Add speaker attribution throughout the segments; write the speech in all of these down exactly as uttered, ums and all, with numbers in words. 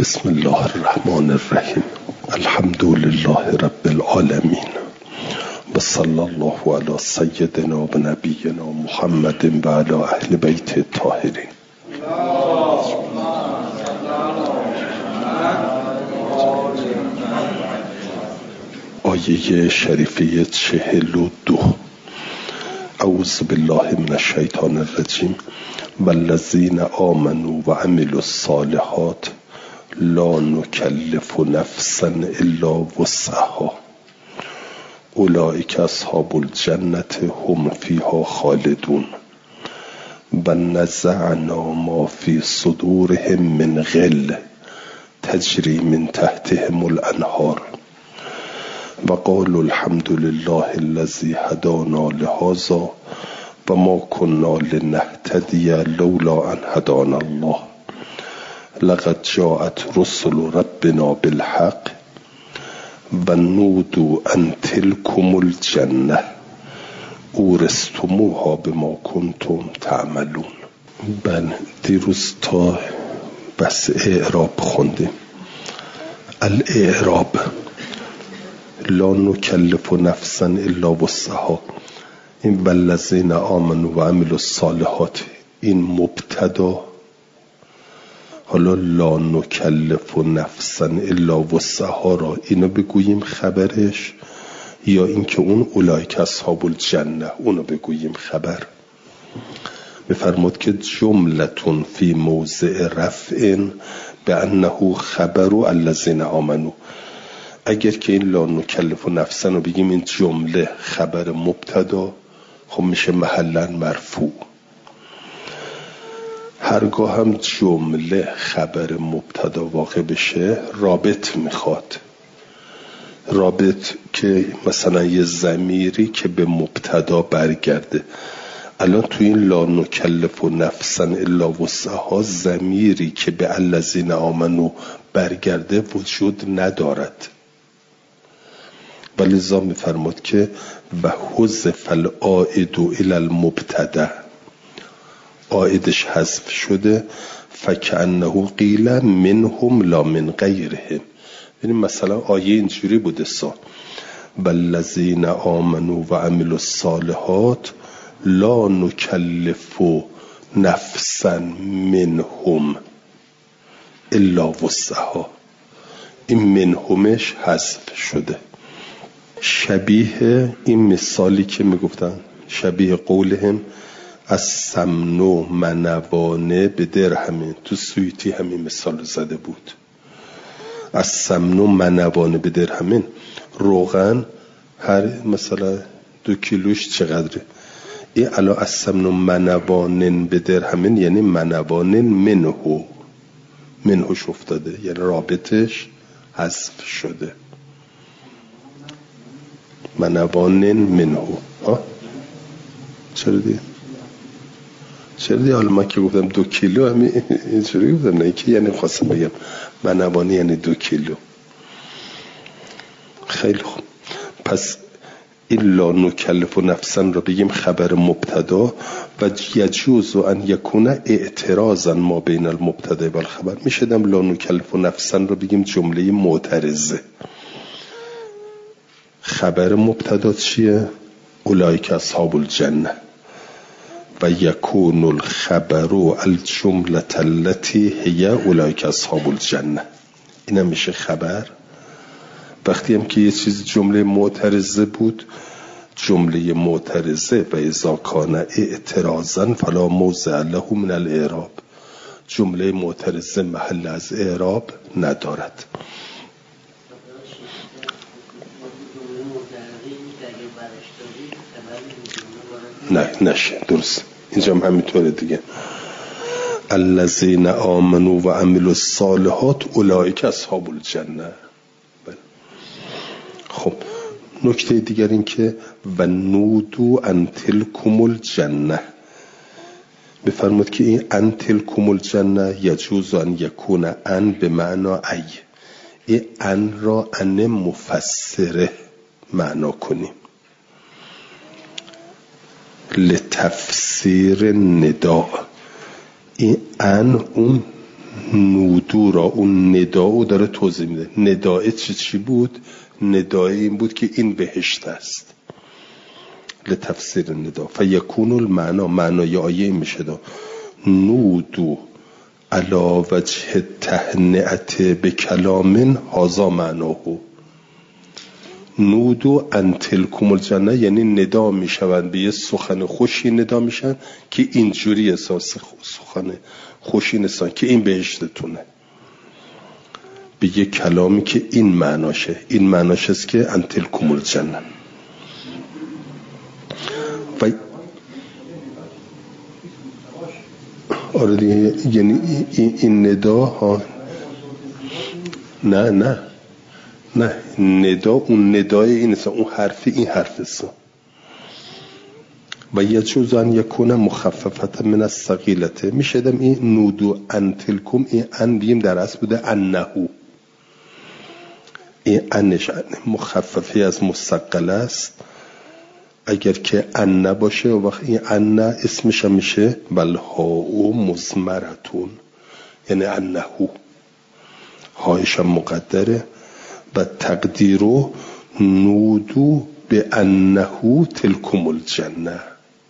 Speaker 1: بسم الله الرحمن الرحیم. الحمد لله رب العالمین و صلی الله علی سیدنا و نبینا محمد و علی اهل بیت الطاهرین. آیه شریفه چهل و دو. اعوذ بالله من الشیطان الرجیم. والذین آمنوا و عملوا الصالحات لا نکلف نفسا الا وسعها اولئک اصحاب الجنة هم فیها خالدون و نزعنا ما فی صدورهم من غل تجری من تحتهم الانهار و قالوا الحمد لله الذی هدانا لهذا و ما كنا لنهتدی لولا ان هدانا الله لقد جاءت رسل ربنا بالحق و نودوا ان تلكم الجنة اورثتموها بما کنتم تعملون. بله، دیروز تا بس اعراب خوندیم. الاعراب لا نکلف نفسا الا وسعها. این والذین آمنوا و عملوا الصالحات این مبتدا. حالا لا نکلف نفسا الا وسعها را اینو بگوییم خبرش، یا اینکه اون اولئک اصحاب الجنه اونو بگوییم خبر؟ بفرمود که جملتون فی موضع رفع به انه خبر الذین آمنوا. اگر که این لا نکلف نفسا رو بگیم این جمله خبر مبتدا، خب میشه محلا مرفوع. هرگاه هم جمله خبر مبتدا واقع بشه رابط میخواد. رابط که مثلا یه ضمیری که به مبتدا برگرده. الان تو این لا نکلف نفسا الا وسعها ضمیری که به الذین آمنوا برگرده وجود ندارد. ولذا میفرماد که و حذف العائد الی المبتدا، عائدش حذف شده. فکأنه قیل منهم لا من غیرهم. یعنی مثلا آیه اینجوری بوده سا والذین آمنوا و عملوا الصالحات لا نکلف نفسا منهم الا وسعها. این منهمش حذف شده. شبیه این مثالی که میگفتن، شبیه قولهم از سمنو منوانه به درهمین. تو سویتی همین مثال زده بود. از سمنو منوانه به درهمین. روغن هر مثلا دو کیلوش چقدره؟ این الان از سمنو منوانن به درهمین یعنی منوانن منهو منهوش افتاده، یعنی رابطش حذف شده. منوانن منهو. آه چرا دیگه؟ چرا دیگه؟ حالا من که گفتم دو کیلو همین اینجوری گفتم، نه که یعنی خواستم بگم منوانه یعنی دو کیلو. خیلی خوب. پس این لا نکلف نفسا را بگیم خبر مبتدا و یجوز ان یکون اعتراضا ما بین المبتدا و الخبر. میشه دم لا نکلف نفسا را بگیم جمله معترضه. خبر مبتدا چیه؟ اولئک اصحاب الجنه و یکون الخبر الجمله التي هي اولئک اصحاب الجنه. این هم میشه خبر. وقتی هم که یه چیز جمله معترضه بود، جمله معترضه و اذا کان اعتراضا فلا موضع له من الاعراب. جمله معترضه محل از اعراب ندارد. نه نشه، درست. اینجا هم همینطوره دیگه. الذین آمنوا و عملوا الصالحات اولئک اصحاب الجنه. خب نکته دیگر این که و نودوا ان تلکم الجنه. بفرمود که این ان تلکم الجنه یجوز ان یکون ان به معنی ای. این ان را ان مفسره معنا کنیم لتفسیر نداء. این ان اون نودو را، اون نداو داره توضیح میده. نداه چی چی بود؟ نداه این بود که این بهشت است. لتفسیر ندا فیکون المعنا، معنای آیه میشه دا نودو علا وجه تهنئت به کلامن هازا معناه. نودو ان تلکم الجنه یعنی ندا میشوند به یه سخن خوشی ندا میشن که اینجوری احساس سخن خوشی نستان که این بهشتتونه، به یه کلامی که این معناشه. این معناش است که ان تلکم الجنه. و آره دیگه، یعنی این ندا ها، نه نه نه ندا اون ندای این است، اون حرفی این حرف است. و یجوز ان یکون مخففه من الثقیلته، میشه دم این نودو ان تلکم، این ان بیم در اصل بوده انهو، این انش مخففه از مستقل است. اگر که ان باشه و وقت این ان اسمش میشه والهاء مضمرتون، یعنی انهو، هایش مقدره. و تقدیرو نودو به انهو تلکم الجنه،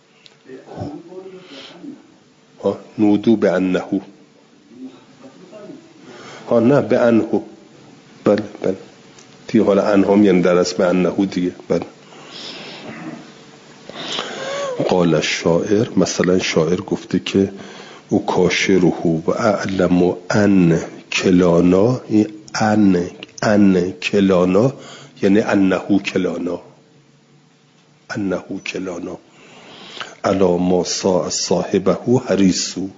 Speaker 1: ها نودو به انهو، ها نه به انهو، بله بله دیگه، حالا انهم یعنی در اصل به انهو دیگه، بله. قال الشاعر، مثلا شاعر گفته که او کاشره و اعلم ان کلانا، ان ان کلانا یعنی انهو کلانا، انهو کلانا علا ما ساء صاحبه حریصو،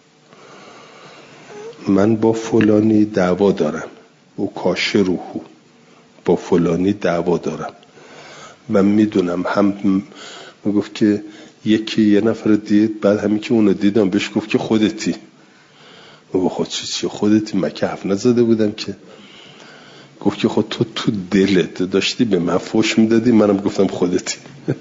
Speaker 1: من با فلانی دعوا دارم، او کاشره با فلانی دعوا دارم و میدونم هم گفت که یکی یه نفر دید، بعد همین که اونو دیدم بهش گفت که خودتی. و خود چی چی خودتی؟ من که حرف نزده بودم که. گفت که خود تو تو دلت داشتی به من فوش میدادی، منم گفتم خودتی.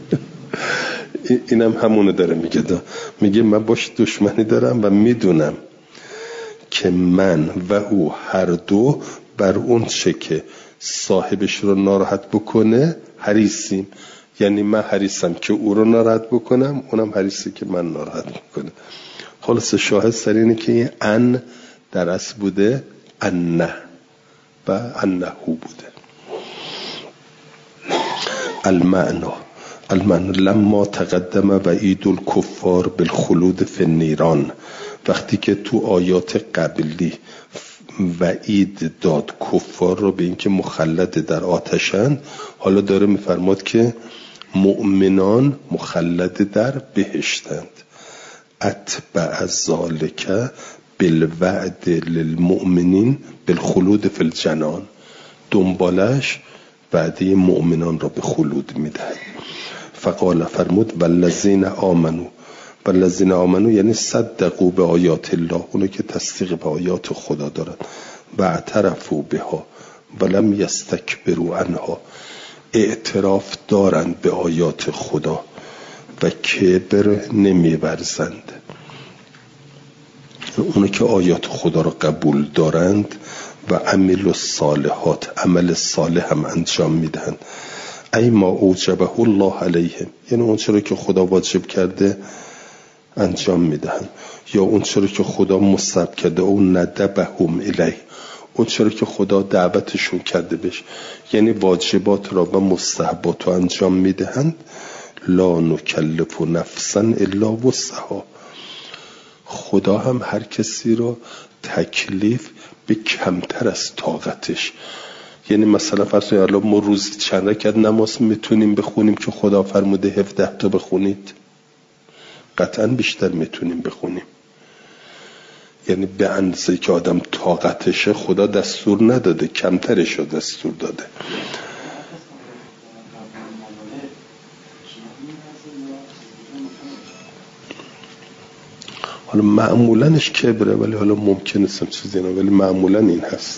Speaker 1: اینم همونو داره میگه دا. میگه من باش دشمنی دارم و میدونم که من و او هر دو بر اون چه که صاحبش رو ناراحت بکنه حریصیم. یعنی من حریصم که او رو ناراحت بکنم، اونم حریصه که من ناراحت بکنه. خلاص شاهد سر اینه که این ان در اصل بوده انه و انهو بوده. المعنی المعنی لما تقدم وعید الکفار بالخلود فی النیران، وقتی که تو آیات قبلی وعید داد کفار رو به اینکه مخلد در آتشند، حالا داره میفرماد که مؤمنان مخلد در بهشتند. اتبع ذالک بالوعد للمؤمنین بالخلود فی الجنان، دنبالش وعده مؤمنان را به خلود میدهد. فقال فرمود والذین آمنو، والذین آمنو یعنی صدقوا به آیات الله، اونو که تصدیق به آیات خدا دارن، و اعترفوا بها ولم یستکبروا عنها، اعتراف دارند به آیات خدا و کبر نمی‌ورزند. اونو که آیات خدا را قبول دارند و عمل الصالحات، عمل صالح هم انجام میدهند. ای ما اوجبه الله علیهم، یعنی اون چرا که خدا واجب کرده انجام میدهند، یا اون چرا که خدا مستحب کرده او ندبهم الیه، اون چرا که خدا دعوتشون کرده بهش، یعنی واجبات را و مستحبات را انجام میدهند. لا نکلف نفسا الا وسعها، خدا هم هر کسی را تکلیف به کمتر از طاقتش. یعنی مثلا فرض کنید الان ما روز چند رکعت نماز میتونیم بخونیم که خدا فرموده هفده تا بخونید؟ قطعا بیشتر میتونیم بخونیم. یعنی به اندازه‌ای که آدم طاقتشه خدا دستور نداده، کمترش رو دستور داده. حالا معمولنش کبره، ولی حالا ممکنه سم چیزی نه، ولی معمولا این هست.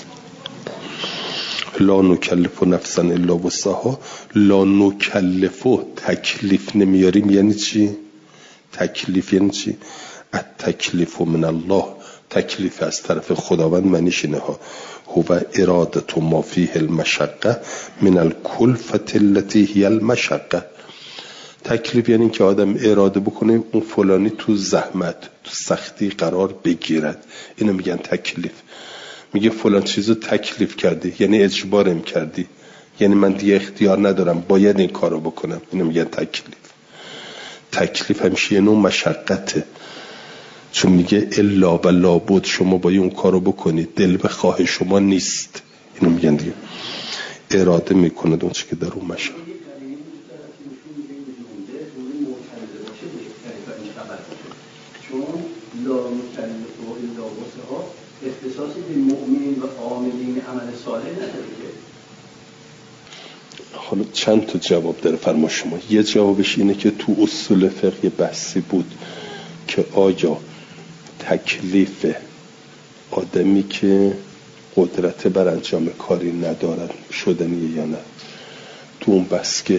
Speaker 1: لا نکلف نفسا الا وسعها، لا نکلف تکلیف نمیاریم. یعنی چی؟ تکلیف یعنی چی؟ التکلیف من الله، تکلیف از طرف خداوند معنیش اینه ها هو ارادت ما فیه المشقه من الکلفة التي هی المشقه. تکلیف یعنی که آدم اراده بکنه اون فلانی تو زحمت تو سختی قرار بگیرد، اینو میگن تکلیف. میگه فلان چیزو تکلیف کردی یعنی اجبارم کردی، یعنی من دیگه اختیار ندارم باید این کارو بکنم، اینو میگن تکلیف. تکلیف همیشه یه نوع مشقته، چون میگه الا و لابد شما باید اون کارو بکنید، دل به خواه شما نیست، اینو میگن دیگه اراده میکنه اون چیزی که در اون مشقت.
Speaker 2: اختصاصی به مؤمنین و عاملین عمل صالح نداره.
Speaker 1: حالا چند تا جواب داره فرما شما. یه جوابش اینه که تو اصول فقه بحثی بود که آیا تکلیف آدمی که قدرت بر انجام کاری ندارد شدنیه یا نه. تو اون بحث که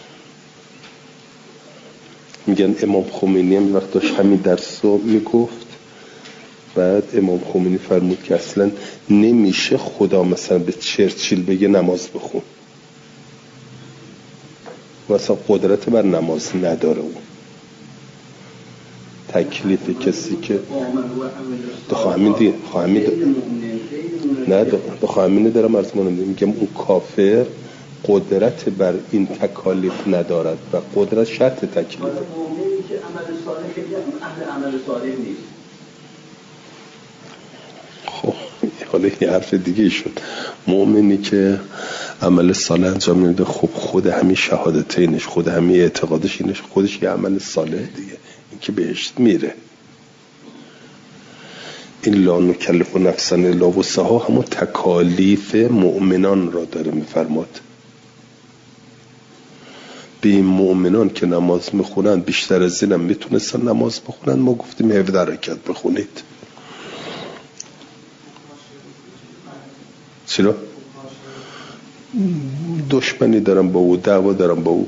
Speaker 1: میگن امام خمینی هم وقت داشت همین درس رو میگفت، بعد امام خمینی فرمود که اصلا نمیشه خدا مثلا به چرچیل بگه نماز بخون و اصلا قدرت بر نماز نداره. اون تکلیف کسی که دخواهمین دی خواهمین نه دخواهمینه دارم عرض منم میگم اون کافر قدرت بر این تکالیف ندارد و قدرت شرط تکلیف.
Speaker 2: مؤمنی که عمل صالح خیلی اهل عمل صالح نیست.
Speaker 1: خب حالا یه حرف دیگه شد. مؤمنی که عمل صالح انجام میده، خب خود همین شهادتینش، خود همین اعتقادش اینش خودش یه عمل صالح دیگه، این که بهشت میره. این لا نکلف نفسا الا وسعها همون تکالیف مؤمنان را داره میفرماد. به این مؤمنان که نماز میخونن بیشتر از اینم میتونستن نماز بخونن، ما گفتیم هفده رکعت بخونید. چرا؟ دشمنی دارم با او، دعوا دارم با او.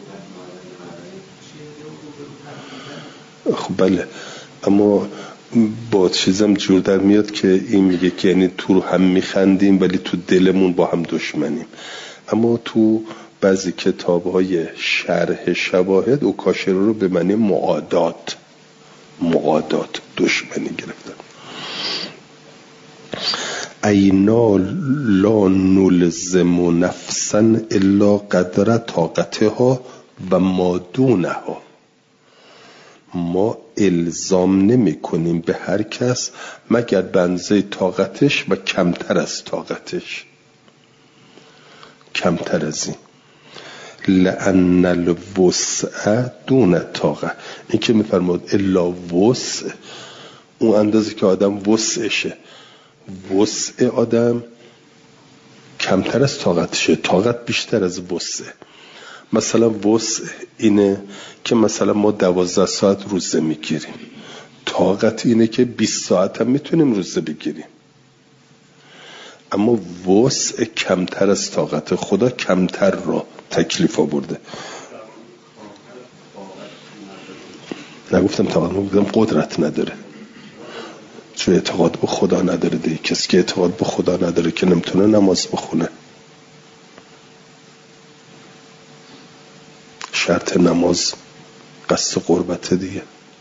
Speaker 1: خب بله، اما با چیزم جور در میاد که این میگه که یعنی تو هم میخندیم ولی تو دلمون با هم دشمنیم. اما تو بعضی کتاب‌های شرح شواهد اوکاشی رو به معنی معادات معادات دشمنی گرفتن. اینا لا نلزم نفسا الا قدر طاقتها و ما دونها. ما الزام نمی کنیم به هر کس مگر به اندازه طاقتش و کمتر از طاقتش، کمتر از این. لأن الوسع دون طاقه، این که میفرماد الا وسع، اون اندازه که آدم وسعشه. وسع آدم کمتر از طاقتشه، طاقت بیشتر از وسع. مثلا وسع اینه که مثلا ما دوازده ساعت روزه میگیریم، طاقت اینه که بیست ساعت هم میتونیم روزه بگیریم. اما وسع کمتر از طاقت. خدا کمتر را تکلیف آورده. نگفتم طاقت، گفتم قدرت نداره، چون اعتقاد به خدا نداره دیگه. کسی که اعتقاد به خدا نداره که نمیتونه نماز بخونه. شرط نماز قصد قربت دیگه.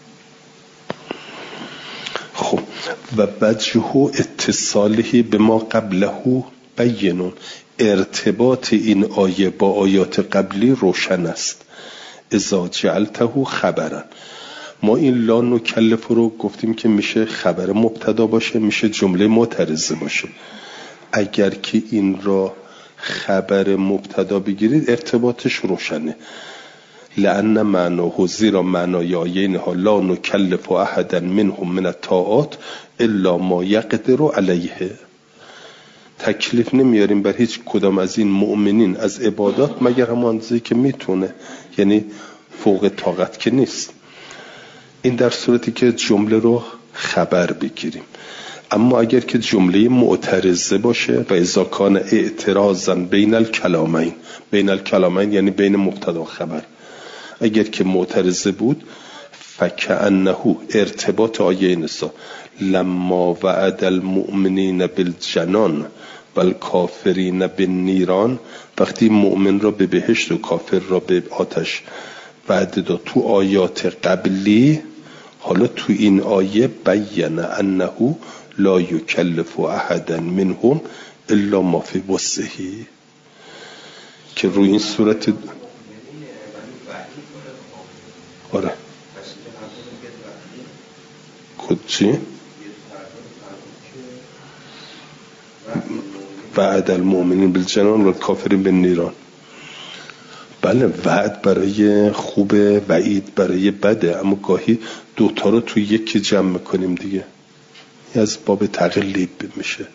Speaker 1: خب و وجه اتصاله به ما قبله بینون، ارتباط این آیه با آیات قبلی روشن است. اذا جعلته خبرن، ما این لا نکلف رو گفتیم که میشه خبر مبتدا باشه، میشه جمله معترضه باشه. اگر که این را خبر مبتدا بگیرید ارتباطش روشنه. لأن معناه، زیرا معنای آیه اینها لا نکلف احدا منهم من الطاعات الا ما یقدر علیه. تکلیف نمیاریم بر هیچ کدام از این مؤمنین از عبادات مگر همون اندازه‌ای که میتونه، یعنی فوق طاقت که نیست. این در صورتی که جمله رو خبر بگیریم. اما اگر که جمله معترضه باشه و اذا کان اعتراضا بین الکلامین، بین الکلامین یعنی بین مبتدا و خبر، اگر که معترضه بود فکأنه ارتباط آیه نسا لما وعد المؤمنین بالجنان والکافرین بالنیران، وقتی مؤمن را به بهشت و کافر را به آتش وعده داد تو آیات قبلی، حالا تو این آیه بین انه لا یکلف احدا منهم الا ما فی وسعه، که روی این صورت آره چی؟ وعد المؤمنین بالجنان و الکافرین بالنیران. بله وعد برای خوبه، وعید برای بده، اما گاهی دوتا رو توی یکی جمع میکنیم دیگه، از باب تقلیب میشه.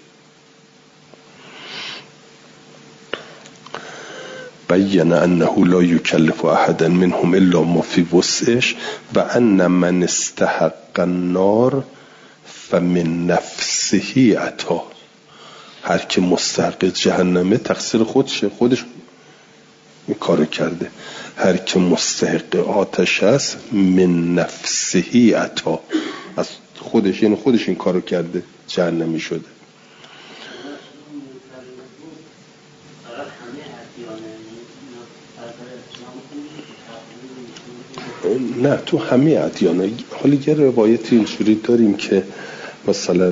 Speaker 1: بین انه لا یکلف احدا منهم الا ما فی وسعش و ان من استحق النار فمن نفسه عطا. هر که مستحق جهنمه تقصیر خودشه، خودش این کار کرده. هر که مستحق آتش است من نفسه عطا، از خودش، یعنی خودش این کارو کرده جهنمی شده. نه تو همه ادیان. حالا یه روایت اینجوری داریم که مثلا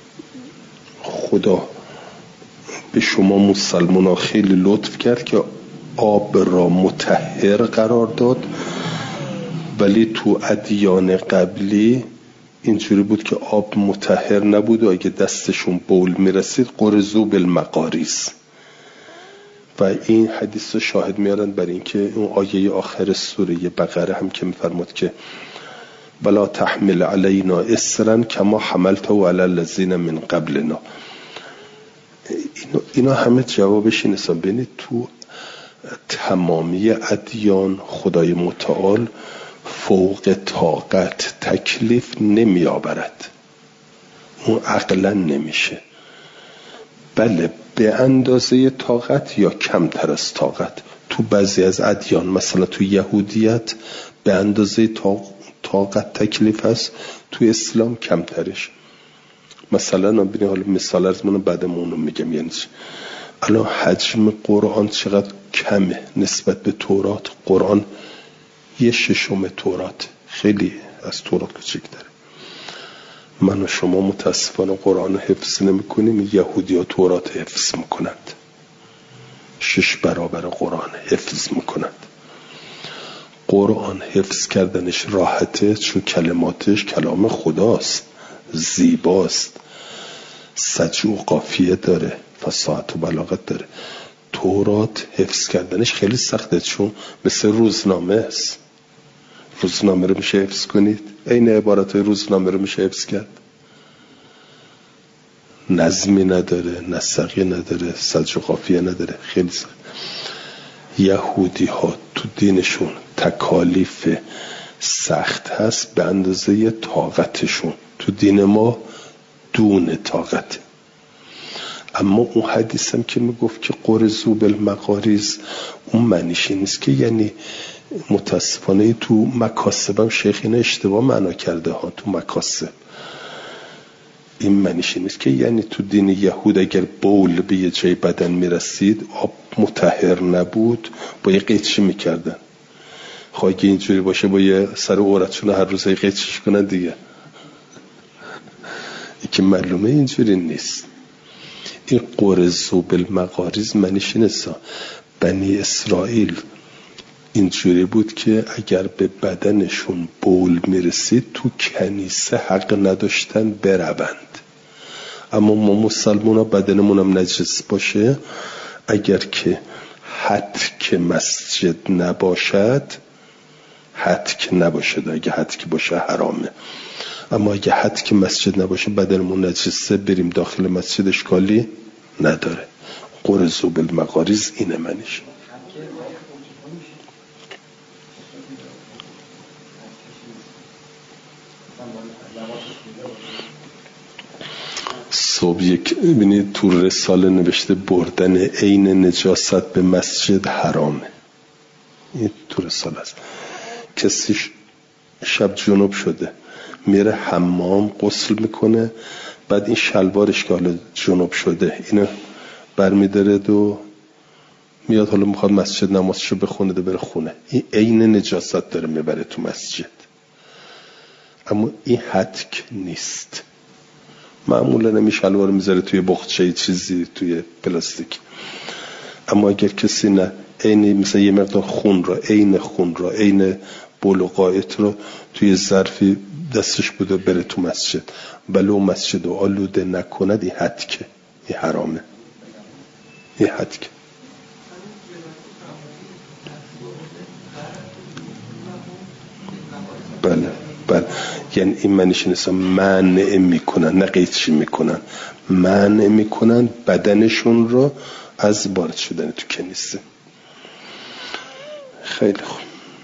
Speaker 1: خدا به شما مسلمان خیلی لطف کرد که آب را مطهر قرار داد، ولی تو ادیان قبلی اینجوری بود که آب مطهر نبود و اگه دستشون بول میرسید قرزو بالمقاریز. و این حدیث رو شاهد میارن بر این که اون آیه آخر سوره بقره هم که میفرماد که ولا تحمل علینا اسرا کما حملته علی الذین من قبلنا. اینا همه جوابش اینه. ببینید تو تمامی ادیان خدای متعال فوق طاقت تکلیف نمی آورد، اون عقلا نمیشه. بله به اندازه طاقت یا کمتر از طاقت. تو بعضی از ادیان مثلا تو یهودیت به اندازه طاقت تکلیف هست، تو اسلام کمترش. مثلا ببینید، حالا مثال از من بعدمون رو میگم، یعنی الان حجم قرآن چقدر کمه نسبت به تورات. قرآن یه ششم تورات، خیلی از تورات کوچیک‌تره. من و شما متاسفانه قرآن حفظ نمی کنیم، یهودی ها تورات حفظ میکنند، شش برابر قرآن حفظ میکنند. قرآن حفظ کردنش راحته چون کلماتش کلام خداست، زیباست، سجع و قافیه داره، فصاحت و بلاغت داره. تورات حفظ کردنش خیلی سخته چون مثل روزنامه است. روزنامه رو میشه حفظ کنید؟ این عبارت های روزنامه رو میشه حفظ کرد؟ نظمی نداره، نسقی نداره، سجع و قافیه نداره، خیلی سخت. یهودی ها تو دینشون تکالیف سخت هست به اندازه طاقتشون، تو دین ما دون طاقت. اما اون حدیث هم که میگفت که قرزو بالمقاریز، اون معنیش نیست که یعنی متاسفانه تو مکاسبم شیخ اینو اشتباه معنا کرده ها. تو مکاسب این معنیش نیست که یعنی تو دین یهود اگر بول به یه جای بدن میرسید آب مطهر نبود با یه قیچی میکردن. خواهی که اینجوری باشه با یه سر عورتشون هر روز یه قیچیش کنن دیگه. این که معلومه اینجوری نیست. این قرزو بالمقاریز معنیش نیست. بنی اسرائیل اینجوری بود که اگر به بدنشون بول میرسید تو کنیسه حق نداشتن بروند. اما ما مسلمان ها بدنمون هم نجس باشه، اگر که حتک مسجد نباشد، حتک نباشد، اگه حتک باشه حرامه، اما اگه حتک مسجد نباشه بدنمون نجسه، بریم داخل مسجد اشکالی نداره. قرزو بالمقاریز اینه منیش. صبح یک ببینید تو رساله نوشته بردن عین نجاست به مسجد حرامه. این تو رساله است. کسیش شب جنوب شده، میره حمام غسل میکنه، بعد این شلوارش که حالا جنوب شده اینو برمیداره و میاد حالا میخواد مسجد نمازشو بخونه ده بره خونه، این عین نجاست داره میبره تو مسجد. اما این حتک نیست. معمولا نمی شلوار میذاره توی بخچه چیزی توی پلاستیک. اما اگر کسی نه عین مثلا یه مقدار خون را عین خون را عین بول و قایت رو توی ظرفی دستش بوده بره تو مسجد، بلو مسجد رو آلوده نکند، این حتکه، این حرامه، این حتکه. بله بله، یعنی این معنیش نیست منع میکنن، نه قیچی میکنن، منع میکنن بدنشون رو از وارد شدن تو کنیسه. خیلی خوب،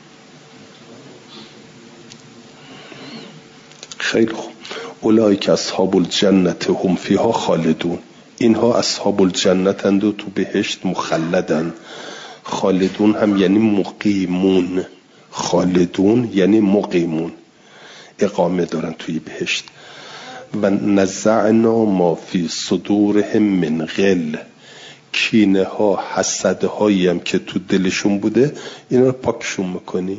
Speaker 1: خیلی خوب. اولئک اصحاب الجنت هم فیها خالدون، اینها اصحاب الجنت اند و تو بهشت مخلدن. خالدون هم یعنی مقیمون، خالدون یعنی مقیمون، اقامه دارن توی بهشت. و نزعنا ما فی صدورهم من غل، کینه ها حسد هایی هم که تو دلشون بوده اینا رو پاکشون میکنی.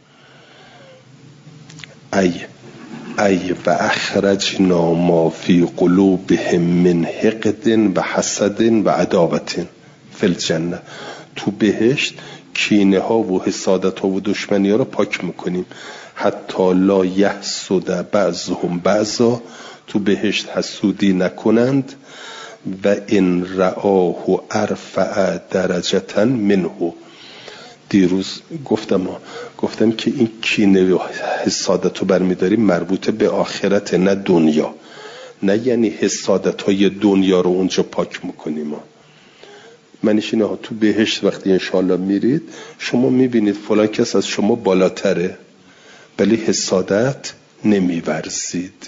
Speaker 1: ای ای و اخرجنا ما فی قلوبهم من حقد و حسد و عداوت فی الجنه، تو بهشت کینه ها و حسادت ها و دشمنی ها رو پاک میکنیم. حتی لا یحسد بعضهم بعضا، تو بهشت حسودی نکنند. و ان رآه ارفع درجتا منه، دیروز گفتم گفتم که این کینه و حسادت رو برمیداریم مربوط به آخرت، نه دنیا. نه یعنی حسادت های دنیا رو اونجا پاک میکنیم. منیش اینه ها تو بهشت وقتی انشاءالله میرید شما میبینید فلان کس از شما بالاتره، ولی حسادت نمیورزید.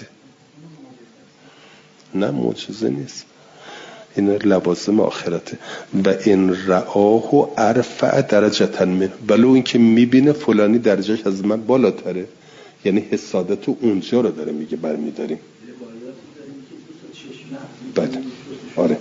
Speaker 1: نه معجزه نیست، این لوازم آخرته. و این رآه و ارفع درجتا من، بلو این که میبینه فلانی درجهش از من بالاتره، یعنی حسادت اونجا رو داره میگه برمیداریم. بله آره،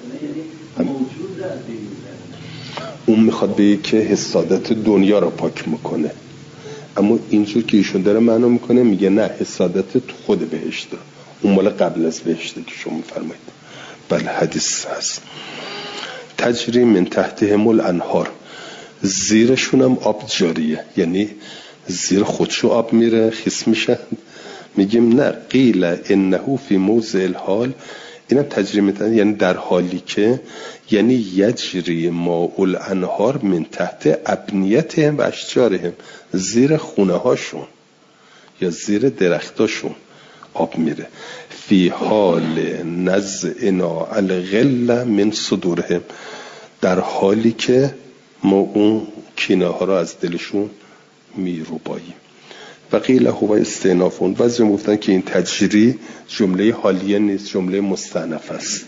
Speaker 1: اون میخواد بگه که حسادت دنیا رو پاک میکنه، اما اینجور که ایشون داره معنا میکنه میگه نه، حسادت تو خود بهشته، اون مال قبل از بهشته که شما میفرمایید. بله حدیث هست. تجری من تحتهم الانهار، زیرشون هم آب جاریه، یعنی زیر خودشو آب میره خیس میشه. میگیم نه، قیل انه فی موضع الحال، اینم تجری میتن یعنی در حالی که، یعنی یجری ماء الانهار من تحت ابنیتهم و اشجارهم، زیر خونه هاشون یا زیر درختاشون آب میره. فی حال نزعنا الغل من صدورهم، در حالی که ما اون کینه ها را از دلشون میروباییم. و قیل هو استئنافون، بعضی گفتن که این تجری جمله حالیه نیست، جمله مستأنف است.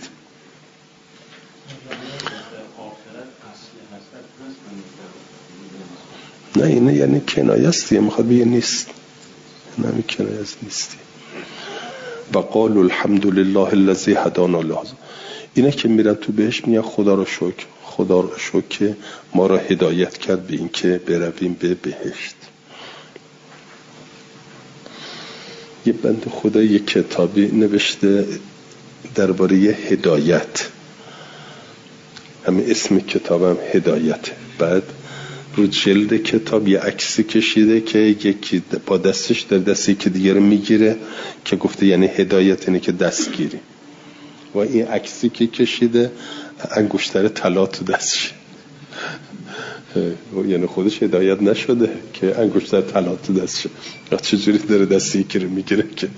Speaker 1: نه اینه یعنی کنایه است، میخواد بگه نیست، نه این کنایه است نیستی. و قالوا الحمد لله الذی هدانا لهذا، اینا که میرن تو بهش میگن خدا رو شکر، خدا رو شکر که ما را هدایت کرد به این که برویم به بهشت. یه بند خدا یه کتابی نوشته درباره هدایت، همین اسم کتابم هدایت. بعد رو جلد کتاب یه عکسی کشیده که یکی با دستش در دستی که دیگه رو میگیره، که گفته یعنی هدایت اینه که دستگیری. و این عکسی که کشیده انگشتر طلا تو دستش، یعنی خودش هدایت نشده که انگشتر طلا تو دستش، چجوری داره دستی که رو میگیره که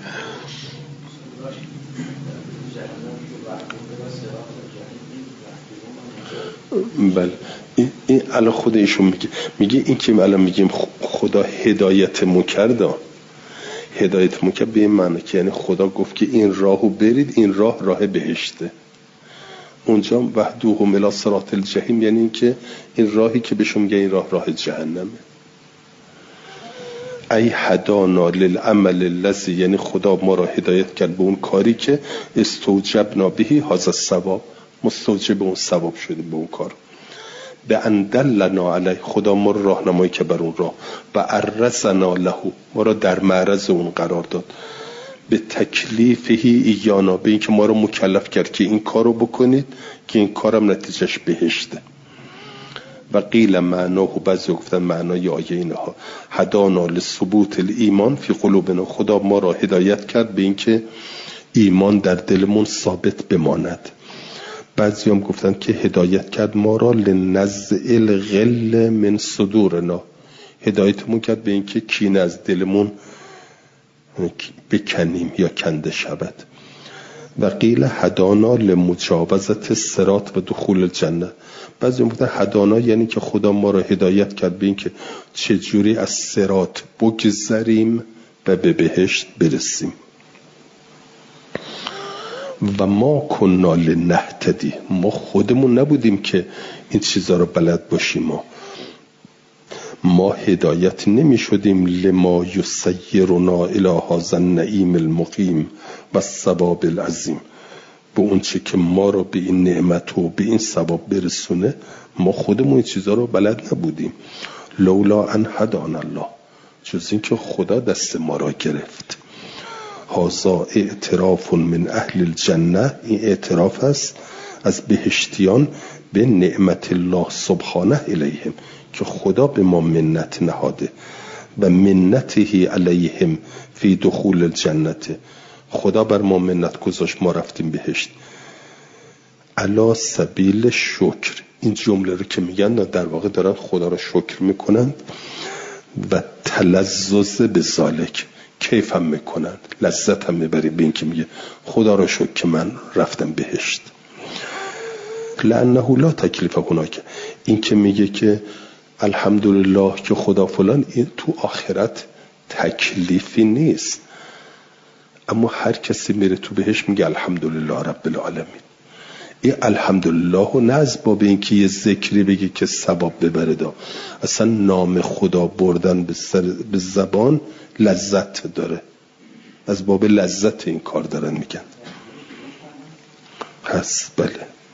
Speaker 1: بله. این, این الان خود ایشون میگه میگه این که الان میگیم خدا هدایت مو کرد، هدایت مو کرد به این معنی که یعنی خدا گفت که این راهو برید، این راه راه بهشته. اونجا وحدوهم الی صراط الجحیم، یعنی این که این راهی که بهشون میگه این راه راه جهنمه. ای هدانا للعمل الذی، یعنی خدا ما را هدایت کرد به اون کاری که استوجبنا بهی هذا الثواب، مستوجب اون ثواب شده به اون کار. به اندلنا علیه، خدا ما را راهنمایی که بر اون راه، و عرضنا له، ما را در معرض اون قرار داد. به تکلیفهی ایانا، به این که ما را مکلف کرد که این کارو بکنید که این کارم نتیجهش بهشته. و قیل معناه، و بعضی گفتن معنای آیه اینها هدانا لثبوت الایمان فی قلوبنا، خدا ما را هدایت کرد به این که ایمان در دلمون ثابت بماند. بعضی هم گفتن که هدایت کرد ما را لنزع الغل من صدورنا، هدایتمون کرد به این که کینه از دلمون بکنیم یا کنده شود. و قیل هدانا لمجاوزت الصراط و دخول الجنه، بعضی گفتن هدانا یعنی که خدا ما را هدایت کرد به این که چجوری از صراط بگذریم و به بهشت برسیم. و ما کنا لنهتدی، ما خودمون نبودیم که این چیزا رو بلد باشیم، ما ما هدایت نمی شدیم لما یسیرنا الی هذا النعیم المقیم و الثواب العظیم، به اون چی که ما رو به این نعمت و به این ثواب برسونه، ما خودمون این چیزا رو بلد نبودیم. لولا ان هدانا الله، جز این که خدا دست ما را گرفت. هذا اعتراف من اهل الجنه، این اعتراف است از بهشتیان به نعمت الله سبحانه الیهم، که خدا به ما منت نهاده، و منته علیهم فی دخول الجنه، خدا بر ما منت گذاشت ما رفتیم بهشت. علی سبیل شکر، این جمله رو که میگن در واقع دارن خدا رو شکر میکنند و تلذذ به ذالک، کیف هم میکنن، لذت هم میبری به این که میگه خدا رو شکر که من رفتم بهشت. لانه لا تکلیف هناک، این که میگه که الحمدلله که خدا فلان، این تو آخرت تکلیفی نیست، اما هر کسی میره تو بهشت میگه الحمدلله رب العالمین. این الحمدلله نه از باب این که یه ذکری بگه که ثواب ببره، دا اصلا نام خدا بردن به, سر به زبان لذت داره، از باب لذت این کار دارن میگن. هست بله،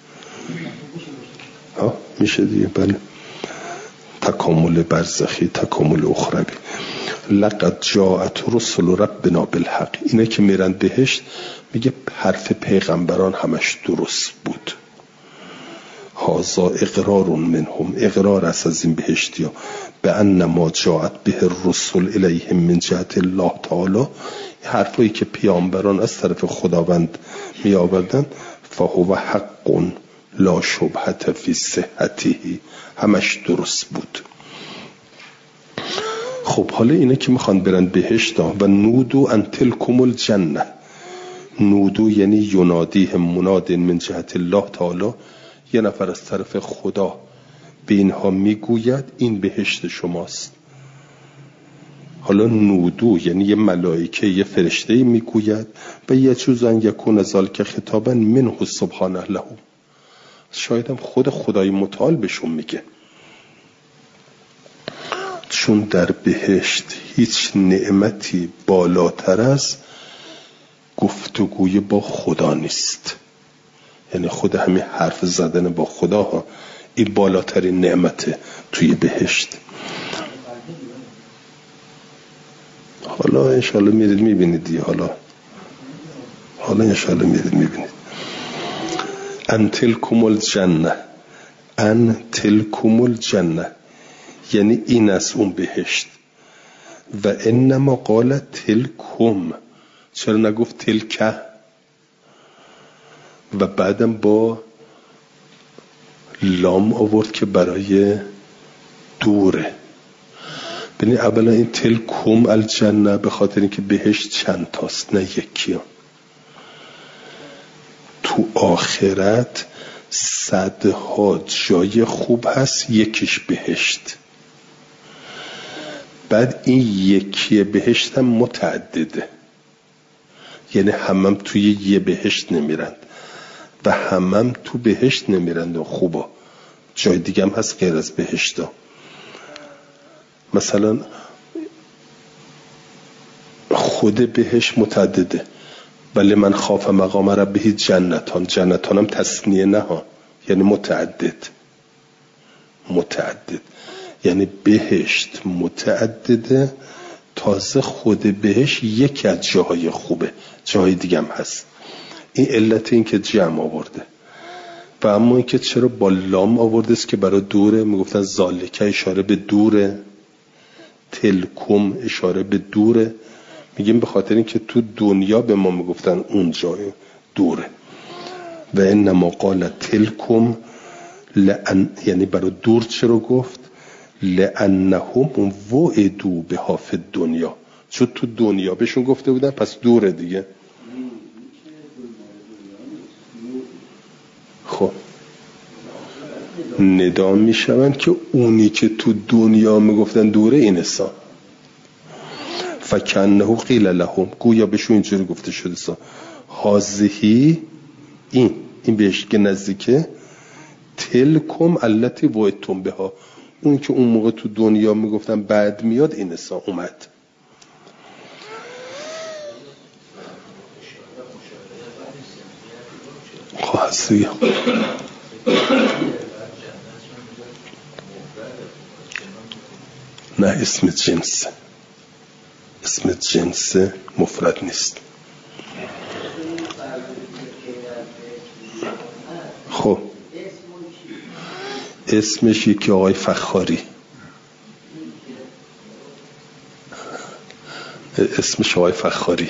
Speaker 1: ها میشه دیگه، بله. تکامل برزخی، تکامل اخروی. لقد جاءت رسل ربنا بالحق، اینه که میرن بهشت میگه حرف پیغمبران همش درست بود. هذا اقرار منهم، اقرار است از این بهشتیا، به ان ما جاءت به الرسل الیهم من جهت الله تعالی، حرفایی که پیامبران از طرف خداوند می آوردن، فهو حق لا شبهه فی صحته، همش درست بود. خب حالا اینه که میخوان برن بهشت و نودو ان تلکم الجنه، نودو یعنی ینادیهم مناد من جهت الله تعالی، یه نفر از طرف خدا به اینها میگوید این بهشت شماست. حالا نودو یعنی یه ملائکه، یه فرشته میگوید، و یه چوزن یکون ذالک خطابا منه سبحانه له، شاید هم خود خدای متعال بهشون میگه، چون در بهشت هیچ نعمتی بالاتر از گفتگوی با خدا نیست. یعنی خود همین حرف زدن با خدا ها این بالاترین نعمته توی بهشت. حالا انشالله میرید میبینید دیگه، حالا حالا انشالله میرید میبینید. ان تلکم الجنه، ان تلکم الجنه یعنی این از اون بهشت. و انما قال تلکم، چرا نگفت تلکه؟ و بعدم با لام آورد که برای دوره. ببین اولا این تلکم الجنه به خاطر اینکه بهشت چند تاست، نه یکی. تو آخرت صدها جای خوب هست، یکیش بهشت. بعد این یکی بهشت هم متعدده، یعنی همم توی یه بهشت نمیرند و همم تو بهشت نمیرند و خوبا، جای دیگه هم هست غیر از بهشت ها. مثلا خود بهش متعدده. ولی من خاف مقام ربه جنتان، جنتان هم تثنیه نه ها، یعنی متعدد. متعدد یعنی بهشت متعدده، تازه خود بهشت یکی از جاهای خوبه، جاهای دیگه هم هست. این علت این که جمع آورده. و اما این که چرا با لام آورده است که برای دوره، میگفتن ذالکه اشاره به دوره، تلکم اشاره به دوره. میگیم به خاطر این که تو دنیا به ما میگفتن اون جای دوره. و انما قال تلکم لأن، یعنی برای دور چرا گفت؟ لأنهم وعدوا بها فی الدنیا، چون تو دنیا بهشون گفته بودن، پس دوره دیگه. خب ندا میشون که اونی که تو دنیا میگفتن دوره این حساب. فکنه قیل لهم، گویا بهشون اینجوری گفته شده سا هازهی، این این بهش که نزدیکه، تلکم التی وعدتم بها، اون که اون موقع تو دنیا میگفتن بعد میاد، این حساب اومد. خواهستی نه اسم جنس، اسم جنس مفرد نیست. خب اسمش یکی آقای فخاری، اسمش آقای فخاری.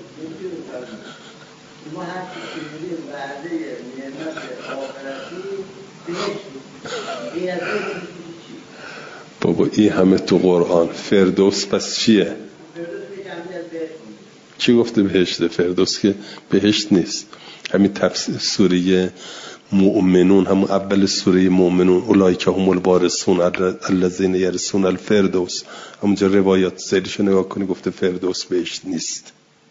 Speaker 1: بابا این همه تو قرآن فردوس پس چیه؟ چی گفته بهشته؟ فردوس که بهشت نیست. همین تفسیر سوره مؤمنون، همون اول سوره مؤمنون، اولئک هم الوارثون الذین یرثون الفردوس، همونجا روایات سریشو نگاه کنی گفته فردوس بهشت نیست.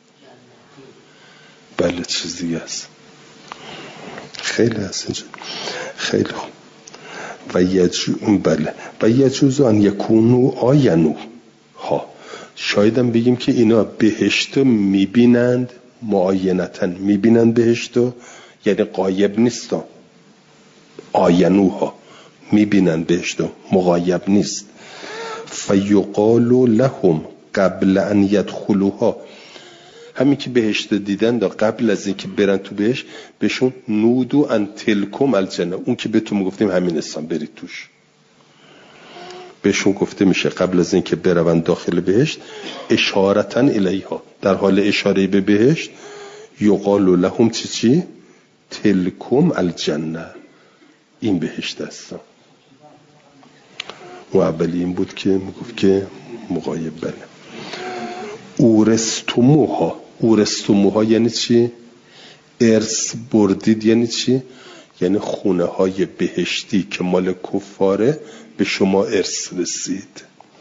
Speaker 1: بله چیز دیگه است. خیلی هست اینجا. خیلی خوب. و یجو بله و یجوز ان یکونو آینو ها، شایدم بگیم که اینا بهشتو میبینند، معاینتن میبینند بهشتو، یعنی غایب نیستن. آینوها میبینند بهشتو، مغایب نیست. فیقال لهم قبل ان یدخلوها، همین که بهشت دیدن دا قبل از اینکه برن تو بهشت بهشون نودو ان تلکم الجنه، اون که بهتون گفتیم همین استان برید توش، بهشون گفته میشه قبل از اینکه برون داخل بهشت، اشارتن الیها، در حال اشاره به بهشت، یقال لهم چی چی؟ تلکم الجنه، این بهشت هستن. و اولی این بود که میگفت که مغایب. بله اورستموها، اورستموها یعنی چی؟ ارث بردید. یعنی چی؟ یعنی خونه های بهشتی که مال کفاره به شما ارث رسید.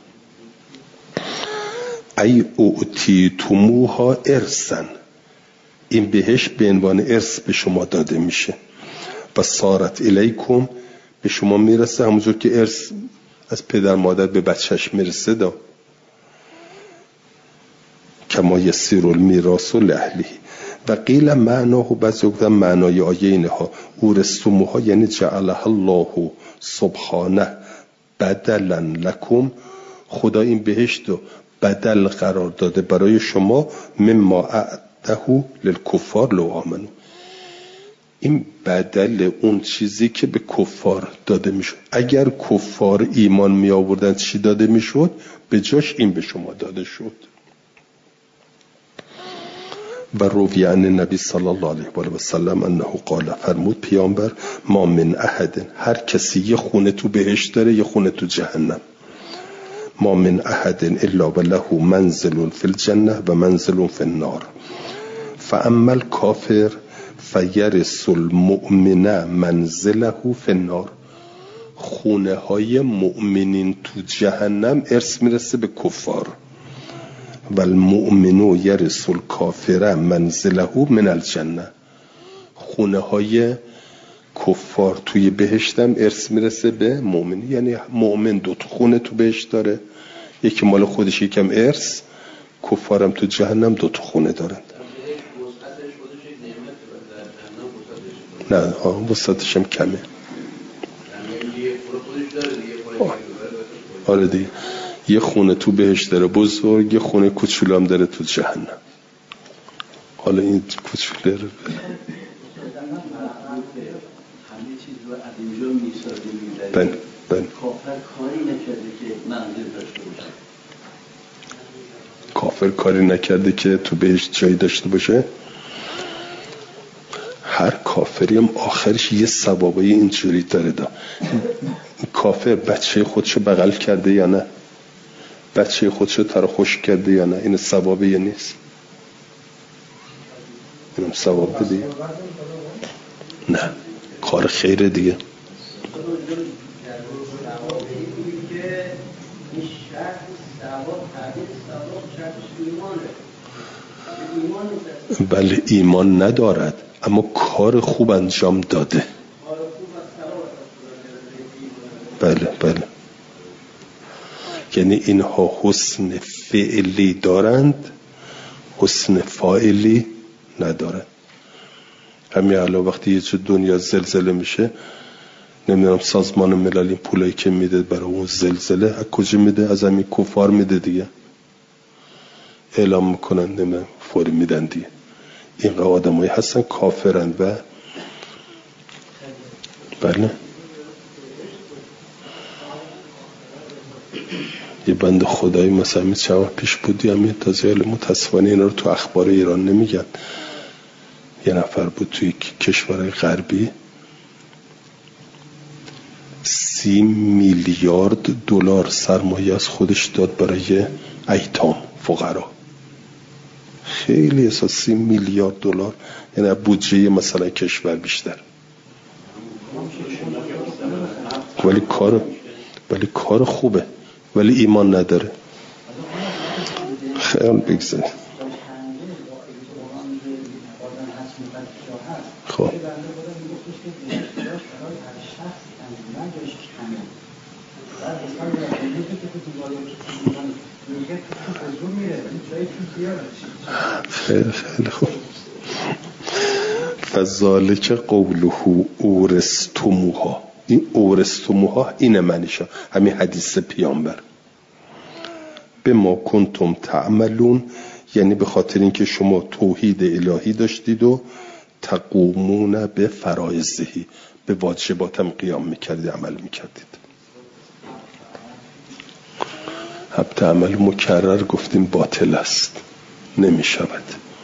Speaker 1: ای اوتیتموها ارثن، این بهشت به عنوان ارث به شما داده میشه. و صارت الیکم، به شما میرسه همونجور که ارث از پدر مادر به بچهش میرسه. دا کما یسیر المیراث لاهله. و قیل معناه، بعضی گفتن معنای آیه اینها، اورثتموها یعنی جعلها الله سبحانه بدلا لکم، خدا این بهشت رو بدل قرار داده برای شما، مما اعده للکفار لو آمنو، این بدل اون چیزی که به کفار داده میشد. اگر کفار ایمان می آوردن چی داده میشد؟ به جاش این به شما داده شد. و روی عن نبی صلی الله علیه و آله و سلم انه قال، فرمود پیامبر، ما من احد، هر کسی یه خونه تو بهشت داره یه خونه تو جهنم. ما من احد الا وله منزل فی الجنه و منزل فی النار. فاما الکافر فیرث المؤمن منزله فی النار، خونه های مؤمنین تو جهنم ارث میرسه به کفار. و المؤمنو یرث الکافر منزله من الجنه، خونه های کفار توی بهشتم ارث میرسه به مؤمن. یعنی مؤمن دو تا خونه تو بهشت داره، یکی مال خودش یکم ارث، کفارم تو جهنم دو تا خونه دارند. نه وسعتش هم کمه. آره دیگه یه خونه تو بهشت داره بزرگ، یه خونه کوچولو هم داره تو جهنم. حالا این کوچوله رو همه
Speaker 2: چیز رو از اینجا میسازیم می‌داریم.
Speaker 1: بله بله.
Speaker 2: کافر کاری نکرده که منزل داشته باشه.
Speaker 1: کافر کاری نکرده که تو بهشت جایی داشته باشه. هر کافری هم آخرش یه ثوابای اینجوری داره. دا کافر بچه خودشو بغل کرده یا نه؟ بچه خودشو تر خوش کرده یا نه؟ این ثوابی نیست؟ اینم ثواب دیگه؟ نه کار خیره دیگه. بله ایمان ندارد اما کار خوب انجام داده. بله بله. یعنی اینها حسن فعلی دارند، حسن فاعلی ندارند. همین الان وقتی یه چه دنیا زلزله میشه، نمیدونم سازمان ملل این پولایی که میده برای اون زلزله از کجا میده؟ از همین کفار میده دیگه. اعلام میکنن نمیدونم فوری میدن دیگه. این آدمایی هستن کافرن و بله. یه بند خدایی مثلا می چند پیش بودی همین تازه حالا متاسفانه اینا رو تو اخبار ایران نمیگن. یه نفر بود توی کشورهای غربی سی میلیارد دلار سرمایه از خودش داد برای ایتام فقرا. خیلی اساس سی میلیارد دلار یعنی بودجه مثلا کشور بیشتر. ولی کار ولی کار خوبه ولی ایمان نداره. خیال بگذاره. خب خیلی خیلی خوب. فذالک قوله اورستموها. این اورستموها اینه معنیشه همین حدیث پیامبر. به ما کنتم تعملون یعنی به خاطر اینکه شما توحید الهی داشتید و تقومون به فرائضهی به واجباتم قیام میکردید عمل میکردید. حبت عمل مکرر گفتیم باطل است نمیشود.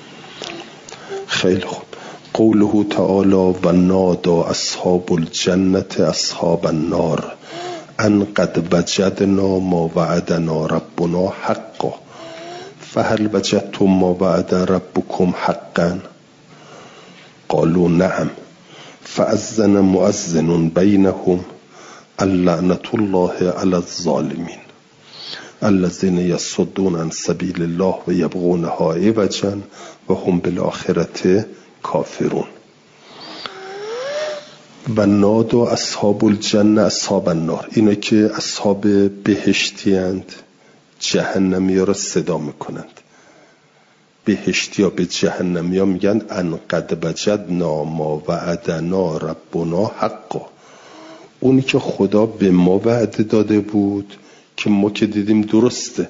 Speaker 1: خیلی خوب. قوله تعالی و نادا اصحاب الجنت اصحاب النار ان قد وجدنا ما وعدنا ربنا حقا فهل وجدتم ما وعد ربكم حقا قالوا نعم فأذن مؤذن بينهم اللعنة الله على الظالمين الذين يصدون عن سبيل الله ويبغونها عوجا وهم بالآخرة کافرون. و ناد و اصحاب الجنه اصحاب النار اینا که اصحاب بهشتی اند جهنمی ها را صدا میکنند. بهشتی ها به جهنمی ها میگن ان قد وجدنا ما وعدنا ربنا حقا. اونی که خدا به ما وعده داده بود که ما که دیدیم درسته.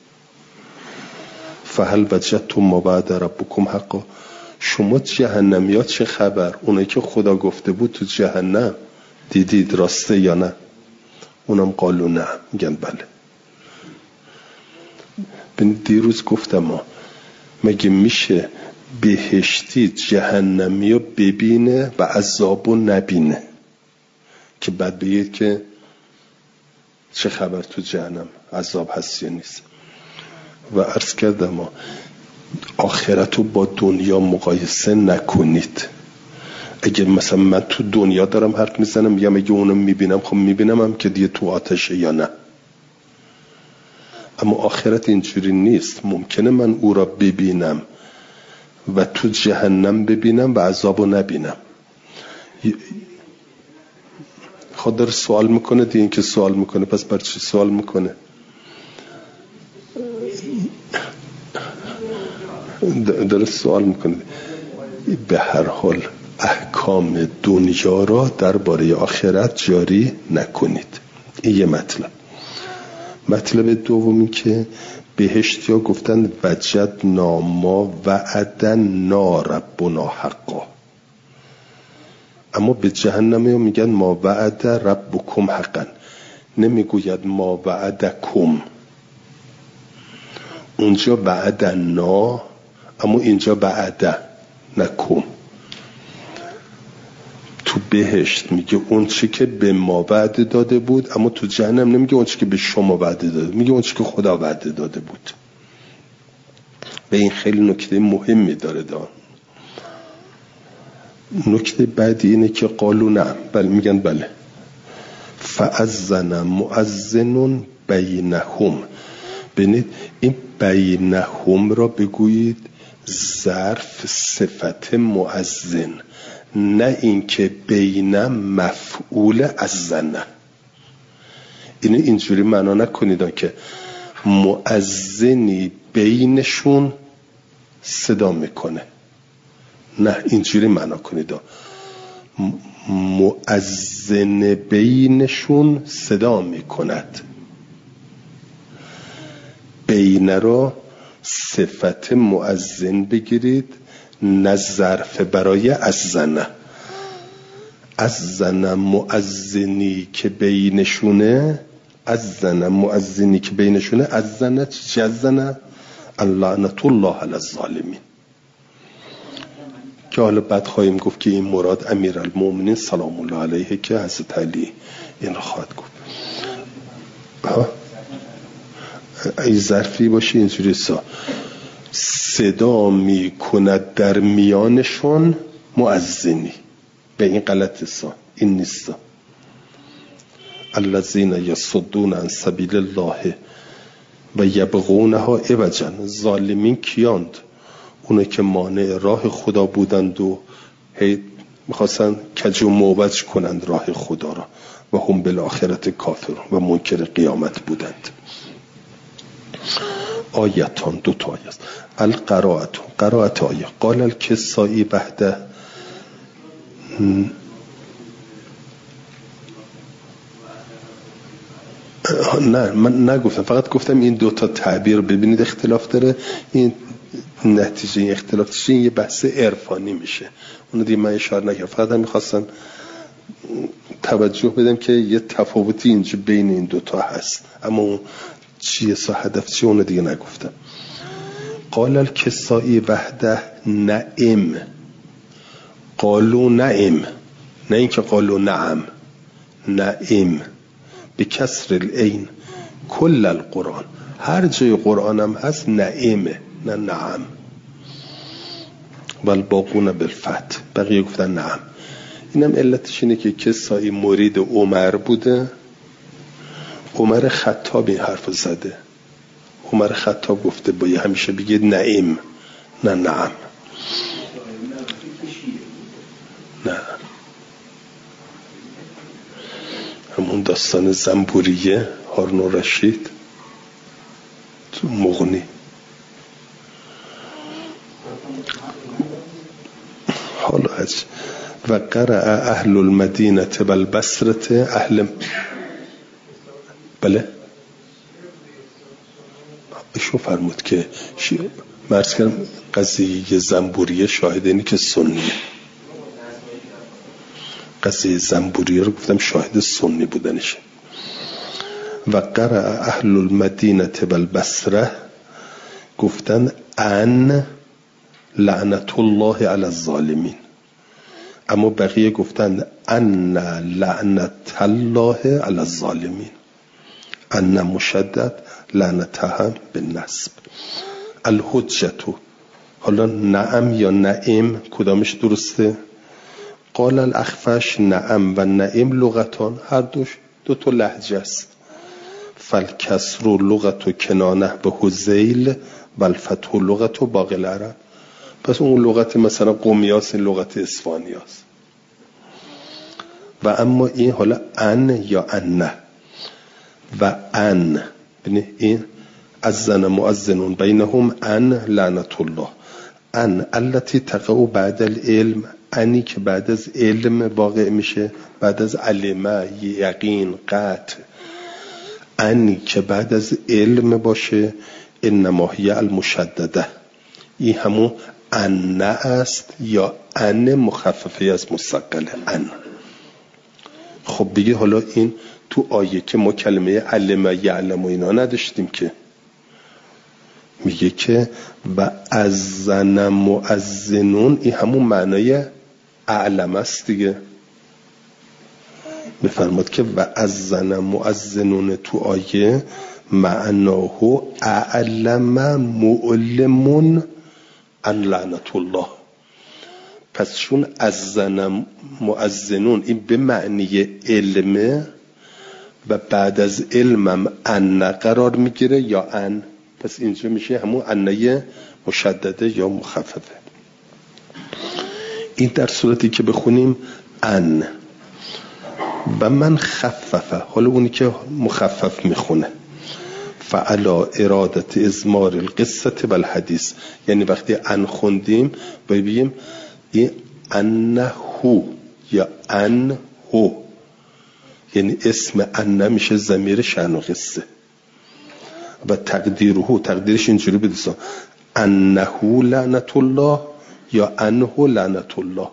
Speaker 1: فهل وجدتم ما وعد ربکم حقا. شما جهنمی ها چه خبر؟ اونایی که خدا گفته بود تو جهنم دیدید راسته یا نه؟ اونم قالو نه میگن بله. دیروز گفتم ما مگه میشه بهشتی جهنمی ها ببینه و عذابو نبینه که بعد بگید که چه خبر تو جهنم عذاب هست یا نیست؟ و عرض کردم ما آخرتو با دنیا مقایسه نکنید. اگه مثلا من تو دنیا دارم حرف میزنم میگم اگه اونو میبینم خب میبینم هم که دیگه تو آتشه یا نه. اما آخرت اینجوری نیست. ممکنه من او را ببینم و تو جهنم ببینم و عذابو نبینم. خود داره سوال میکنه دیگه. این که سوال میکنه پس بر چی سوال میکنه؟ داره سوال میکنه. به هر حال احکام دنیا را درباره آخرت جاری نکنید. این یه مطلب. مطلب دومی که بهشت یا گفتن وجدنا ما وعدنا ربنا حقا، اما به جهنمی ها میگن ما وعد ربکم حقا، نمیگوید ما وعدکم. اونجا وعدنا اما اینجا وعد نکم. تو بهشت میگه اون چی که به ما وعده داده بود، اما تو جهنم نمیگه اون چی که به شما وعده داده، میگه اون چی که خدا وعده داده بود. به این خیلی نکته مهمی داره دان. نکته بعدی اینه که قالو نه، بله میگن بله. فاذن مؤذن بینهم. ببینید این بینهم را بگویید ظرف صفت مؤذن، نه اینکه بین مفعول اذن. اینو اینجوری معنا نکنید که مؤذنی بینشون صدا میکنه، نه اینجوری معنا کنید مؤذن بینشون صدا میکند. بین را صفت مؤذن بگیرید، نه ظرف برای اذن. اذن مؤذنی که بینشونه، اذن مؤذنی که بینشونه، اذن جزن اللعنت الله علی الظالمین، که حالا بعد خواهیم گفت که این مراد امیرالمومنین سلام الله علیه که حضرت علی این را خواهد گفت. ها ای ظرفی باشه اینجوری سا صدا می کند در میانشون مؤذنی، به این غلط سا این نیست. الذین یصدون عن سبیل الله و یبغونها عوجا. ظالمین کیاند؟ اونه که مانع راه خدا بودند و هی میخواستن کج و موبج کنند راه خدا را، و هم بالآخرت کافر و منکر قیامت بودند. آیتان دو تا آیه است. القراءت قراءت آیه. قال الکسائی بعد نه من نگفتم، فقط گفتم این دو تا تعبیر ببینید اختلاف داره. این نتیجه این اختلاف این یه بحث عرفانی میشه، اونو دیگه من اشاره نکردم، فقط هم میخواستم توجه بدم که یه تفاوتی اینجا بین این دوتا هست، اما اون چیه سا هدف چیه اونو دیگه نگفتم. قال الکسائی وحده نعم. قالو نعم، نه اینکه قالو نعم، نعم به کسر العین. کل القرآن، هر جای قرآن هم هست نعمه نه نعم. والباقون بالفتح، بقیه گفتن نعم. اینم علتش اینه که کسایی مرید عمر بوده، عمر خطاب این حرف زده. عمر خطاب گفته باید همیشه بگید نعم نه نعم. نه همون داستان زنبوریه هارون رشید تو مغنی. حالا از و قرأ اهل المدینه بالبصره اهل بله ایشون فرمود که مرز کردم قضیه زنبوریه شاهد اینی که سنیه. قضیه زنبوریه رو گفتم شاهد سنی بودنشه. و قرأ اهل المدینه بالبصره گفتن ان لعنت الله علی الظالمین، اما بقیه گفتن ان لعنت الله علی الظالمین، ان مشدد لعنتهم بالنصب. الحجتو، حالا نعم یا نعم کدامش درسته؟ قال الاخفش نعم و نعم لغتان، هر دوش دو تا لهجه است. فالکسر لغت کنانه به حزیل و الفتح لغت باقی العرب. پس اون لغت مثلا قومیاست، این لغت اصفهانیاست. و اما این حالا ان یا ان و ان، ببین این اذن مؤذن بینهم ان لعنت الله. ان التي تقع بعد العلم، انی که بعد از علم واقع میشه، بعد از علمه، یقین، قطع. انی که بعد از علم باشه، انما هی المشدده، این همون ان است یا ان مخففه از مستقله ان. خب دیگه حالا این تو آیه که ما کلمه علمه یعلم و اینا نداشتیم که، میگه که و اذن مؤذنون، این همون معنای اعلم است دیگه. میفرماد که و اذن مؤذنون تو آیه معناه اعلم معلمون ان لعنت الله. پس چون اذن مؤذنون این به معنی علمه و بعد از علمم ان قرار میگیره یا ان، پس اینجا میشه همون انه مشدده یا مخففه. این در صورتی که بخونیم ان و من خففه، حالا اونی که مخفف میخونه فعلا ارادت ازمار القصه و الحدیث، یعنی وقتی ان خوندیم ببینیم این انه یا ان هو، یعنی اسم ان میشه ضمیر شأن و قصه و تقدیره، تقدیرش اینجوری بدیسا انه لعنت الله یا انه لعنت الله.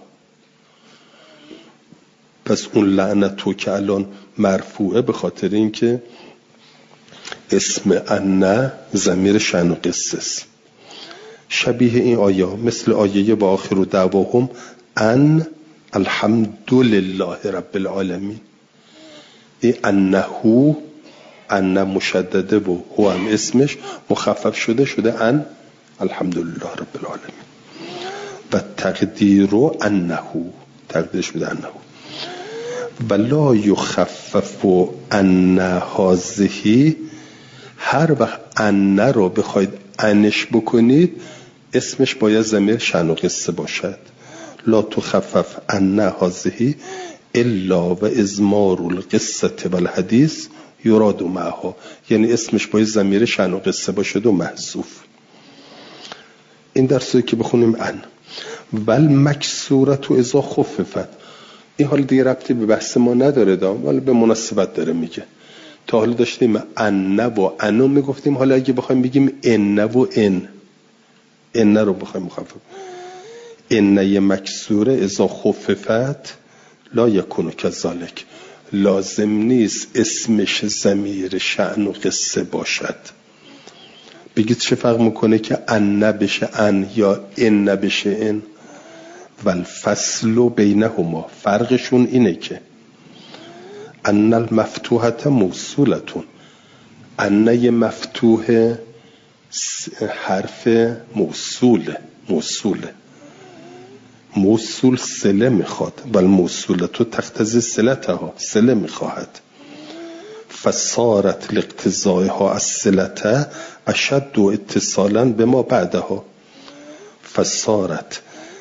Speaker 1: پس اون لعنتو که الان مرفوعه به خاطر این که اسم ان ضمیر شأن و قصه است. شبیه این آیه مثل آیه با آخر و دعواهم ان الحمد لله رب العالمین. این انه ان مشدده و هو هم اسمش مخفف شده شده ان الحمدلله رب العالمین و تقدیر انه، تقدیرش بده انه. ولا یخفف ان هذه، هر وقت ان رو بخواید انش بکنید اسمش باید ضمیر شأن و قصه باشد. لا تخفف ان هذه الا و ازمار القصه و الحدیث یراد معها، یعنی اسمش باید ضمیر شأن و قصه باشد و محذوف. این درسی که بخونیم ان ول مکسورت و اذا خففت، این حال دیگه ربطی به بحث ما نداره دام، ولی به مناسبت داره میگه. تا حالا داشتیم ان و انو میگفتیم، حالا اگه بخوایم بگیم ان و ان، ان رو بخوایم مخفف، ان مکسوره اذا خففت لا یکونو کذالک، لازم نیست اسمش ضمیر شأن و قصه باشد. بگید چه فرق میکنه که ان بشه ان یا ان بشه ان؟ والفصل بینهما، فرقشون اینه که ان المفتوحه موصولتون، ان مفتوح حرف موصوله، موصوله موصول صله میخواد و الموصولتو تقتضی صلتها، صله میخواهد. فصارت لاقتضائها الصلة اشد اتصالا بما بعدها، فصارت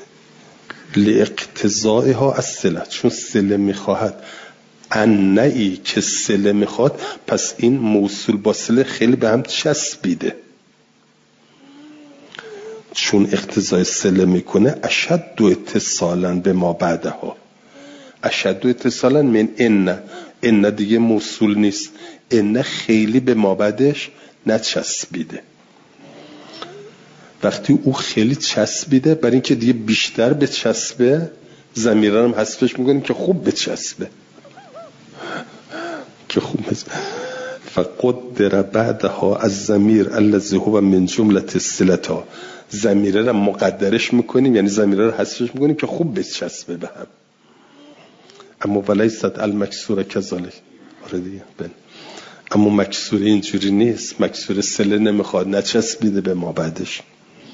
Speaker 1: لاقتضائها الصلة، چون صله میخواهد انئی که صله میخواد، پس این موصول با صله خیلی به هم چسبیده، چون اقتضای صله میکنه اشد اتصالا به ما بعدها. اشد اتصالا من ان، ان دیگه موصول نیست، ان خیلی به ما بعدش نچسبیده. وقتی او خیلی چسبیده برای اینکه دیگه بیشتر به چسبه، ضمیرا هم حذفش میکنیم که خوب به چسبه، که خوب بزن. فقدر بعدها از ضمیر الذی هو من جمله الصلة، ضمیره رو مقدرش میکنیم، یعنی ضمیره رو حذفش میکنیم که خوب بچسبه به هم. اما ولیست المکسوره کذالک، آره دیگه بله. اما مکسوره اینجوری نیست، مکسوره صله نمیخواد، نچسبیده به ما بعدش.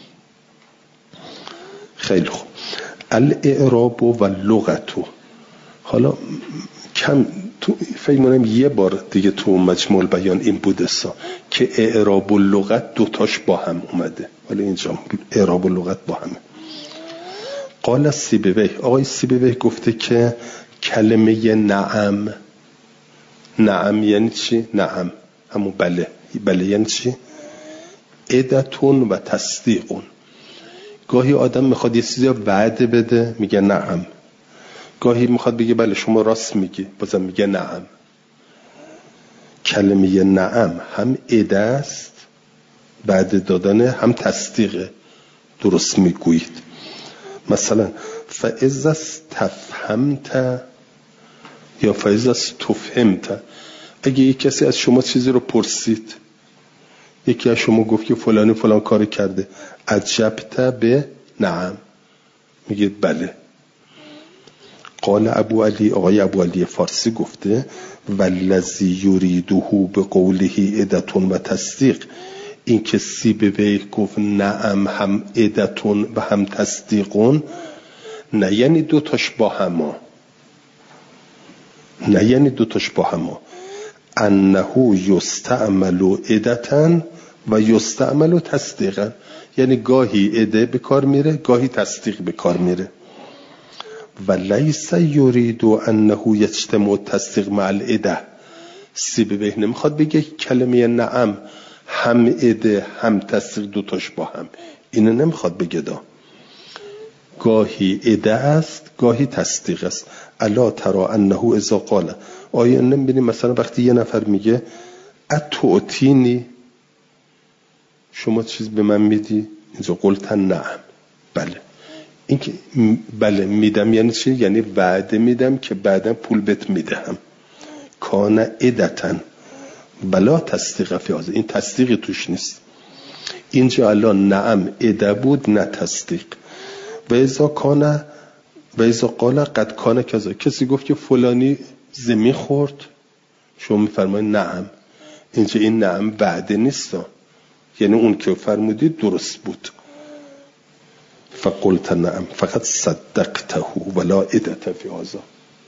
Speaker 1: خیلی خوب. الاعراب و لغتو، حالا کم تو فکر می‌کنم یه بار دیگه تو مجموع بیان این بوده سا که اعراب و لغت دوتاش با هم اومده، ولی اینجا اعراب و لغت با همه. قال سیبوی، آقای سیبوی گفته که کلمه نعم، نعم یعنی چی؟ نعم همون بله، بله یعنی چی؟ عدتون و تصدیقون، گاهی آدم میخواد یه چیزی وعده بده میگه نعم، گاهی میخواد بگه بله شما راست میگی بازم میگه نعم. کلمه نعم هم اده است بعد دادن، هم تصدیقه، درست میگویید. مثلا فاذا استفهمت یا فاذا استفهمت، اگه یک کسی از شما چیزی رو پرسید، یکی از شما گفت که فلانی فلان کار کرده، عجبت به نعم، میگید بله. قال ابو علی، آقای ابو علی فارسی گفته والذی یریده به قوله عدتون و تصدیق، این که سیبوی گفت نعم هم عدتون و هم تصدیقون، نه یعنی دو تاش با هما، نه یعنی دو تاش با هما، انه یستعمل عدتن و یستعمل تصدیقا، یعنی گاهی عده به کار میره گاهی تصدیق به کار میره. و لیس یرید انه یجتمع تصدیق مع العده، سیبوی نمیخواد بگه کلمه نعم هم عده هم تصدیق دوتاش با هم، اینو نمیخواد بگه دا. گاهی عده است گاهی تصدیق است. الا ترى انه اذا قال، آیا نمیبینی مثلا وقتی یه نفر میگه اتعطینی، شما چیز به من میدی، اینجا قلتن نعم، بله. این که بله میدم یعنی چی؟ یعنی وعده میدم که بعدا پول بهت میدهم. کان عدتن بلا تصدیق فی هذا، این تصدیقی توش نیست. اینجا الان نعم عده بود نه تصدیق. و اذا کان و اذا قال قد کان کذا، کسی گفت که فلانی زمین خورد، شما میفرمایید نعم، اینجا این نعم وعده نیست، یعنی اون که فرمودید درست بود. فقلت نعم فقط صدقته ولا عدت فی هذا.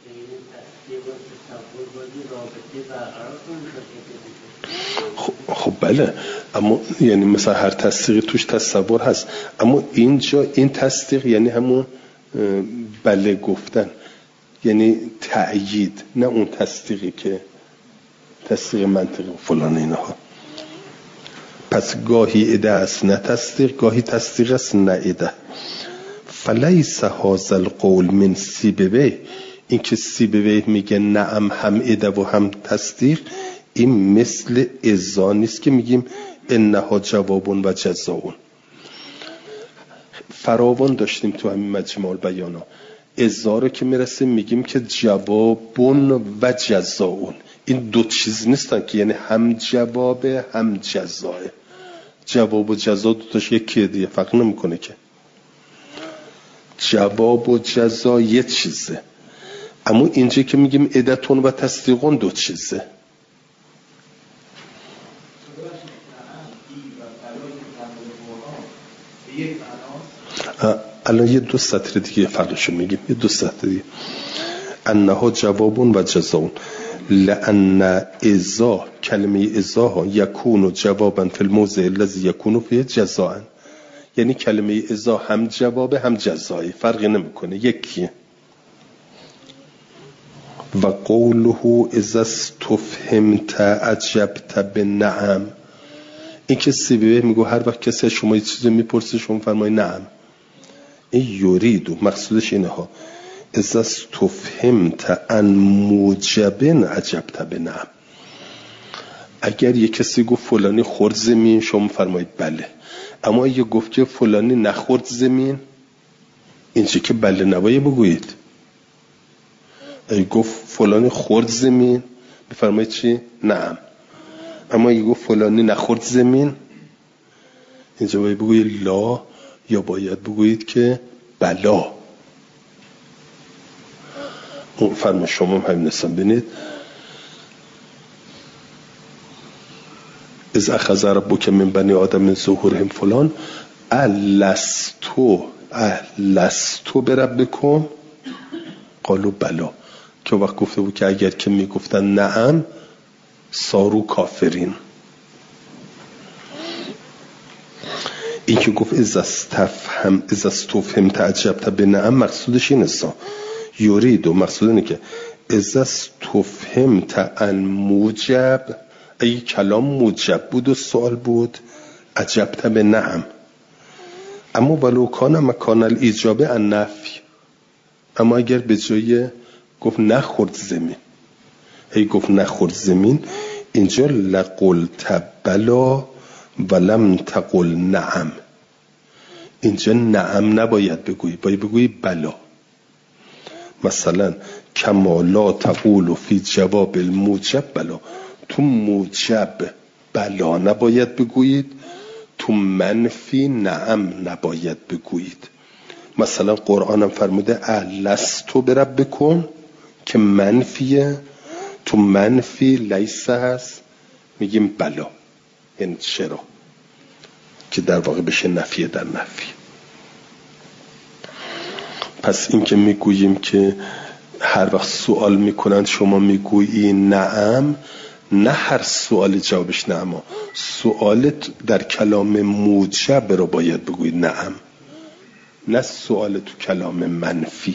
Speaker 1: خب بله، اما یعنی مثلا هر تصدیقی توش تصور هست، اما اینجا این تصدیق یعنی همون بله گفتن، یعنی تأیید، نه اون تصدیقی که تصدیق منطقی فلان اینها. پس گاهی عده است نه تصدیق، گاهی تصدیق است نه عده. فلیس هذا القول من سیبوی، این که سیبوی میگه نعم هم عده و هم تصدیق، این مثل ازا نیست که میگیم انها جوابون و جزاون. فراوان داشتیم تو همین مجموع البیانا، ازا رو که میرسیم میگیم که جوابون و جزاون، این دو چیز نیستن که یعنی هم جواب هم جزاه. جواب و جزا دوتاش یکیه دیگه، فرق نمیکنه که. جواب و جزا یه چیزه، اما اینجا که میگیم عدتون و تصدیقون دو چیزه. الان یه دو سطر دیگه فرقشو میگیم، یه دو سطر دیگه. انها جوابون و جزاون، لأن ازا، کلمه ازا ها یکون جوابا فی الموضع الذی یکون فیه جزاء، یعنی کلمه ازا هم جواب هم جزایی، فرقی نمیکنه، یکیه. و قوله اذا استفهمت عجبت بنعم، این که سیبوی میگو هر وقت کسی شما یه چیزی میپرسه شما فرمایی نعم، این یریدو مقصودش اینه ها. اذا استفهمت عن موجب عجبت بنعم، اگر یه کسی گفت فلانی خورد زمین شما فرمایید بله، اما اگه گفت که فلانی نخورد زمین، اینجا که بله نباید بگویید. اگه گفت فلانی خورد زمین بفرمایید چی؟ نعم. اما اگه گفت فلانی نخورد زمین، اینجا باید بگویید لا، یا باید بگویید که بلا. اون فرم شما هم همین نستم بینید از اخذ ربک من بنی آدم من ظهورهم فلان الستو الستو بربکم قالوا بلا، که وقت گفته بود که اگر که میگفتن نعم سارو کافرین. این که گفت از استفهم از استفهم تعجبت بنعم مقصودش این است، یورید و مقصود اینه که از استفهم تعن موجب، اگه کلام موجب بود و سوال بود عجبت به نعم، اما ولو کان مکان الایجاب النفی، اما اگر به جای گفت نخورد زمین هی گفت نخورد زمین، اینجا لقلت بلا ولم تقل نعم، اینجا نعم نباید بگویی، باید بگویی بلا. مثلا کما لا تقول فی جواب الموجب بلا، تو موجب بلا نباید بگویید، تو منفی نعم نباید بگویید. مثلا قرآنم فرموده لستو بربکم که منفیه، تو منفی لیس هست میگیم بلا، یعنی چرا، که در واقع بشه نفیه در نفی. پس این که میگوییم که هر وقت سوال میکنن شما میگویی نعم، نه هر سوال جوابش نعم، سوال در کلام موجب رو باید بگویید نعم، نه سوال تو کلام منفی.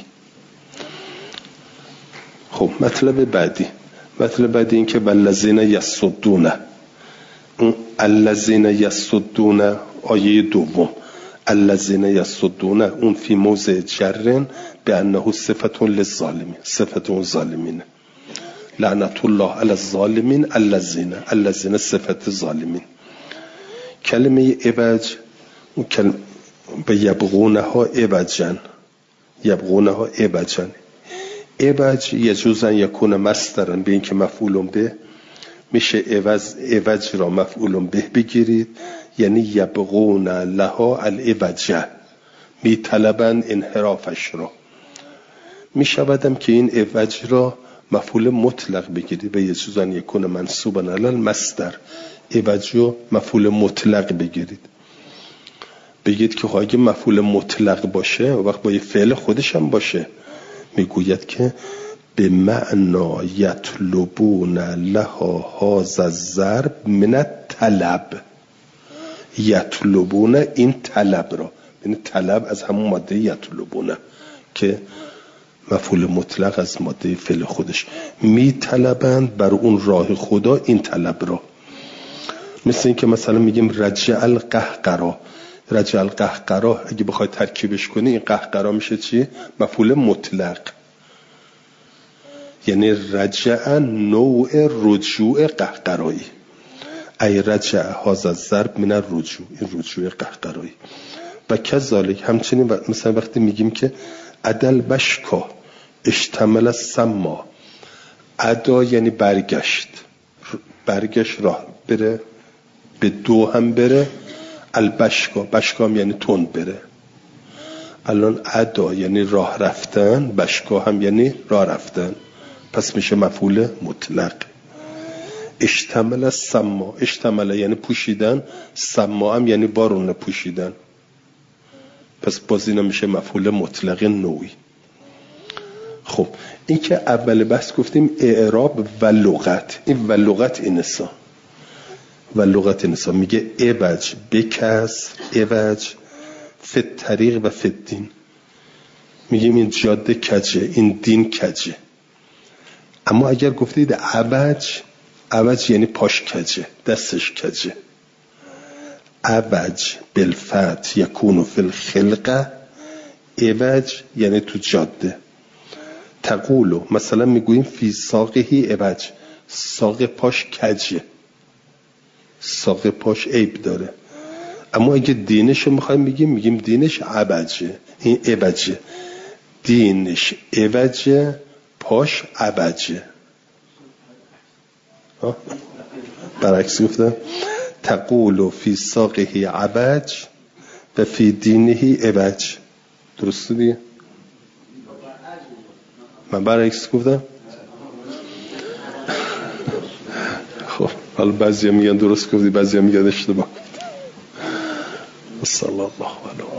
Speaker 1: خب مطلب بعدی، مطلب بعدی این که والذین یصدون، اون الذین یصدون آیه دوم، الذین یصدون اون فی موضع جر به انه صفت للظالمین، صفت اون ظالمین، لعنت الله علی الظالمین الذین، الذین صفت ظالمین. کلمه عوج اون کلمه به یبغونها عوجن، یبغونها عوجن، عوج یجوز ان یکون مصدرن، به این که مفعول به میشه عوض، عوج را مفعول به بگیرید، یعنی یبغون لها العوجه، می طلبن انحرافش را. می شودم که این عوج را مفعول مطلق بگیرید، به یجوز ان یکون منصوبا علی المصدر، عوج رو مفعول مطلق بگیرید، بگید که اگه مفعول مطلق باشه و وقت با یه فعل خودش هم باشه، میگوید که به معنا یطلبون لها هذا الضرب من الطلب، یطلبون این طلب را، یعنی طلب از همون ماده یطلبون که مفعول مطلق از ماده فعل خودش، می طلبند بر اون راه خدا این طلب را. مثل این که مثلا میگیم رجع القهقرا، رجع القهقرا اگه بخوای ترکیبش کنی این قهقرا میشه چی؟ مفعول مطلق، یعنی رجع نوع رجوع قهقرایی، ای رجع هذا الضرب من الرجوع، این رجوع قهقرایی. و کذالک همچنین مثلا وقتی میگیم که عدل بشکا اشتمل سما، عدا یعنی برگشت، برگشت راه بره، به دو هم بره، البشکا، بشکا هم یعنی تند بره. الان عدا یعنی راه رفتن، بشکا هم یعنی راه رفتن، پس میشه مفعول مطلق. اشتمل سما، اشتمل یعنی پوشیدن، سما هم یعنی بارون پوشیدن، پس باز اینا میشه مفعول مطلق نوعی. خب این که اول بحث گفتیم اعراب و لغت، این و لغت اینسا و لغت اینسا میگه عوج بکس، عوج فی الطریق و فی الدین، میگیم این جاده کجه، این دین کجه. اما اگر گفتید عوج، عوج یعنی پاش کجه، دستش کجه. عوج بالفتح یکون فی الخلقه، عوج یعنی تو جاده. تقولو مثلا میگوییم فی ساقهی عوج، ساق پاش کجه، ساق پاش عیب داره. اما اگه دینش رو میخوایم میگیم، میگیم دینش عوجه، این عوجه، دینش عوجه، پاش عوجه. برعکس گفتم، تقول فی ساقه عوج و فی دینه عوج، درسته دیگه؟ من برعکس گفتم؟ خب حالا بعضی میگن درست گفتی، بعضی میگن اشتباه گفتی. صلی الله علیه